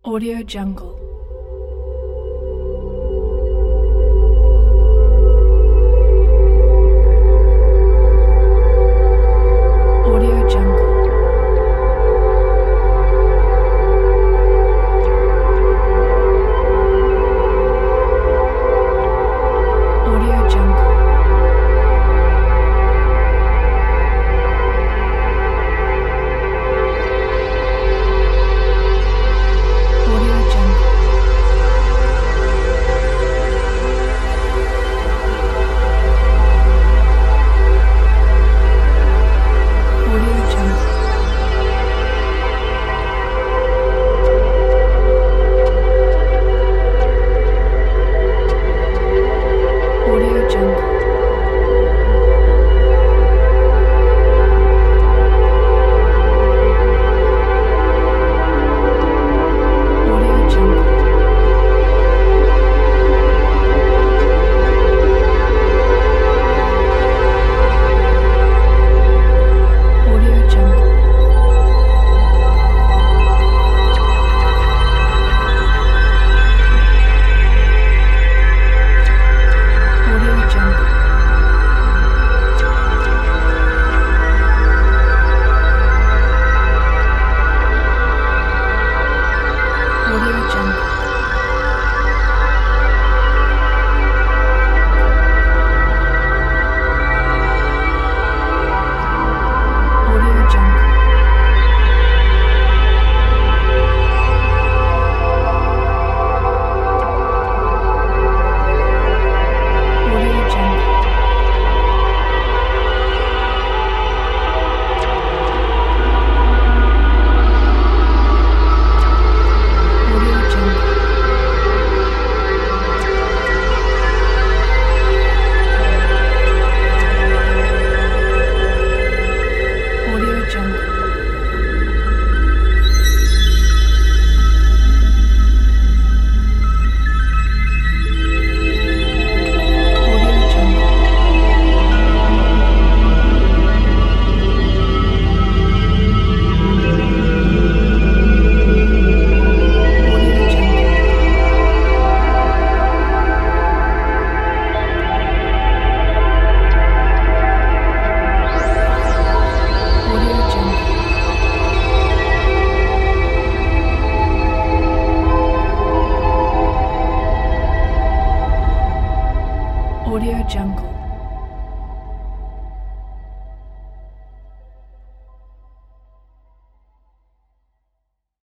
Audio Jungle. Audio Jungle. Audio Jungle. Audio Jungle. Audio Jungle. Audio Jungle. Audio Jungle. Audio Jungle. Audio Jungle. Audio Jungle. Audio Jungle. Audio Jungle. Audio Jungle. Audio Jungle. Audio Jungle. Audio Jungle. Audio Jungle. Audio Jungle.